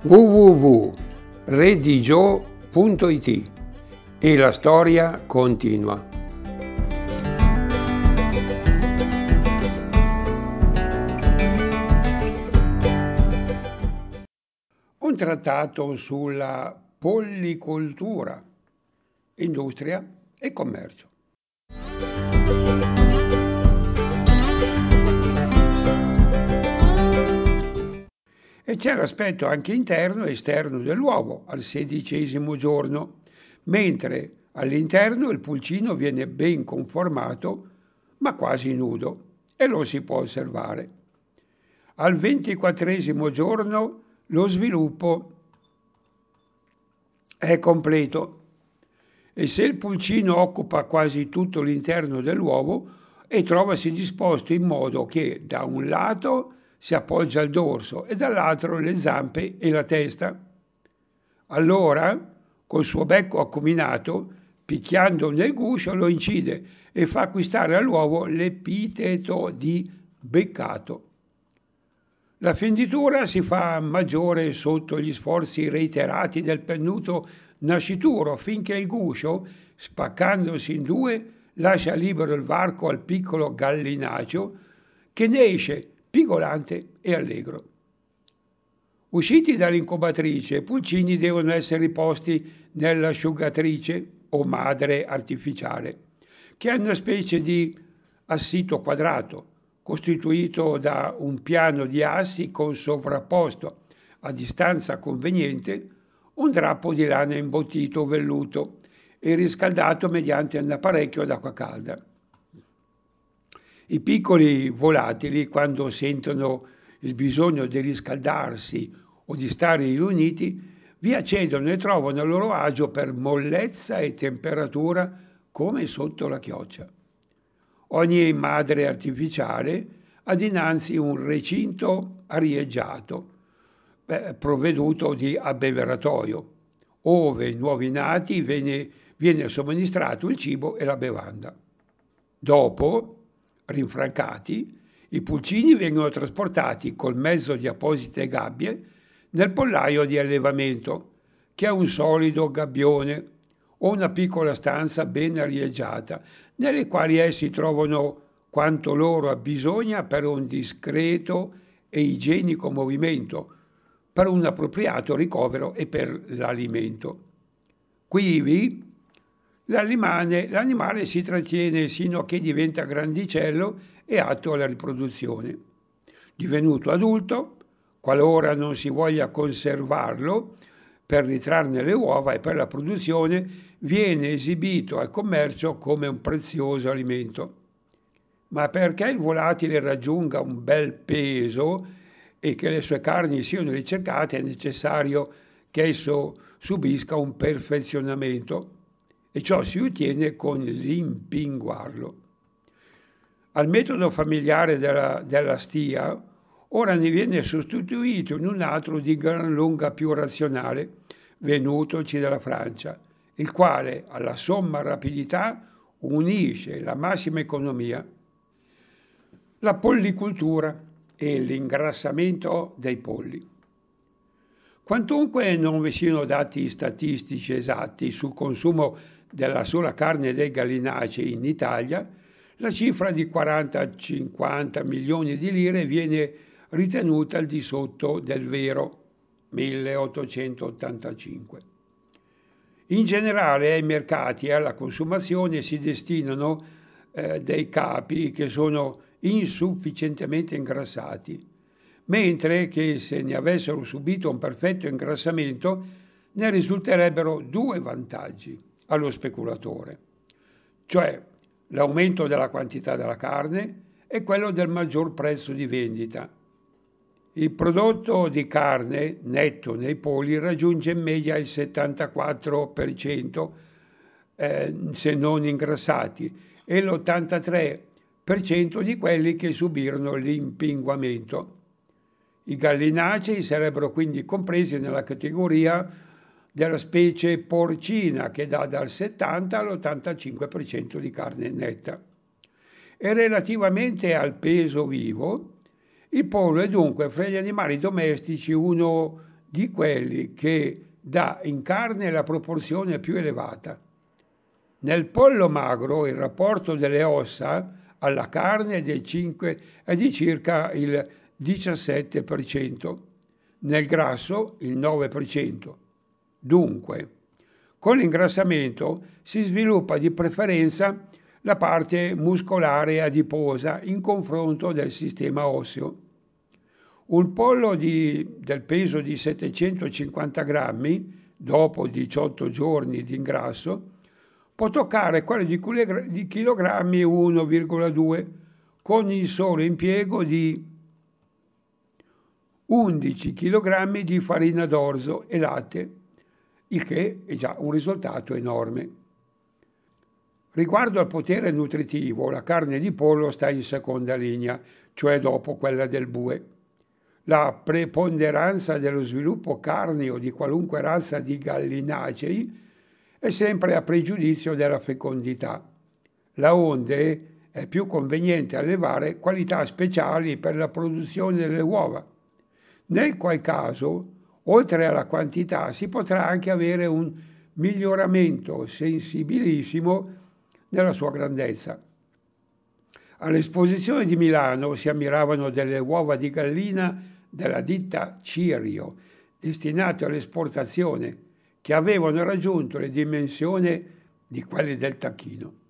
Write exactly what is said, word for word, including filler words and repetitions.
w w w punto redigio punto it e la storia continua. Un trattato sulla pollicoltura, industria e commercio. E c'è l'aspetto anche interno e esterno dell'uovo al sedicesimo giorno, mentre all'interno il pulcino viene ben conformato, ma quasi nudo, e lo si può osservare. Al ventiquattresimo giorno lo sviluppo è completo e se il pulcino occupa quasi tutto l'interno dell'uovo e trovasi disposto in modo che da un lato si appoggia al dorso e dall'altro le zampe e la testa. Allora, col suo becco acuminato, picchiando nel guscio, lo incide e fa acquistare all'uovo l'epiteto di beccato. La fenditura si fa maggiore sotto gli sforzi reiterati del pennuto nascituro, finché il guscio, spaccandosi in due, lascia libero il varco al piccolo gallinaceo, che ne esce pigolante e allegro. Usciti dall'incubatrice, i pulcini devono essere posti nell'asciugatrice o madre artificiale, che è una specie di assito quadrato, costituito da un piano di assi con sovrapposto, a distanza conveniente, un drappo di lana imbottito o velluto e riscaldato mediante un apparecchio d'acqua calda. I piccoli volatili, quando sentono il bisogno di riscaldarsi o di stare riuniti, vi accedono e trovano il loro agio per mollezza e temperatura come sotto la chioccia. Ogni madre artificiale ha dinanzi un recinto arieggiato, beh, provveduto di abbeveratoio, ove ai nuovi nati viene, viene somministrato il cibo e la bevanda. Dopo, rinfrancati, i pulcini vengono trasportati col mezzo di apposite gabbie nel pollaio di allevamento, che è un solido gabbione o una piccola stanza ben arieggiata, nelle quali essi trovano quanto loro abbisogna per un discreto e igienico movimento, per un appropriato ricovero e per l'alimento. Quivi L'animale, l'animale si trattiene sino a che diventa grandicello e atto alla riproduzione. Divenuto adulto, qualora non si voglia conservarlo per ritrarne le uova e per la produzione, viene esibito al commercio come un prezioso alimento. Ma perché il volatile raggiunga un bel peso e che le sue carni siano ricercate, è necessario che esso subisca un perfezionamento. E ciò si ottiene con l'impinguarlo. Al metodo familiare della, della stia, ora ne viene sostituito in un altro di gran lunga più razionale, venutoci dalla Francia, il quale alla somma rapidità unisce la massima economia, la pollicoltura e l'ingrassamento dei polli. Quantunque non vi siano dati statistici esatti sul consumo della sola carne dei gallinacei in Italia, la cifra di quaranta cinquanta milioni di lire viene ritenuta al di sotto del vero, milleottocentottantacinque. In generale ai mercati e alla consumazione si destinano eh, dei capi che sono insufficientemente ingrassati, mentre che se ne avessero subito un perfetto ingrassamento ne risulterebbero due vantaggi allo speculatore, cioè l'aumento della quantità della carne e quello del maggior prezzo di vendita. Il prodotto di carne netto nei polli raggiunge in media il settantaquattro per cento eh, se non ingrassati e l'ottantatré per cento di quelli che subirono l'impinguamento. I gallinacei sarebbero quindi compresi nella categoria della specie porcina, che dà dal settanta all'ottantacinque per cento di carne netta. E relativamente al peso vivo, il pollo è dunque fra gli animali domestici uno di quelli che dà in carne la proporzione più elevata. Nel pollo magro il rapporto delle ossa alla carne è, del cinque, è di circa il diciassette per cento, nel grasso il nove per cento. Dunque, con l'ingrassamento si sviluppa di preferenza la parte muscolare adiposa in confronto del sistema osseo. Un pollo di, del peso di settecentocinquanta grammi, dopo diciotto giorni di ingrasso, può toccare quello di, di chilogrammi uno virgola due, con il solo impiego di undici chilogrammi di farina d'orzo e latte, il che è già un risultato enorme. Riguardo al potere nutritivo, la carne di pollo sta in seconda linea, cioè dopo quella del bue. La preponderanza dello sviluppo carneo di qualunque razza di gallinacei è sempre a pregiudizio della fecondità. Laonde è più conveniente allevare qualità speciali per la produzione delle uova, nel qual caso, oltre alla quantità, si potrà anche avere un miglioramento sensibilissimo nella sua grandezza. All'esposizione di Milano si ammiravano delle uova di gallina della ditta Cirio, destinate all'esportazione, che avevano raggiunto le dimensioni di quelle del tacchino.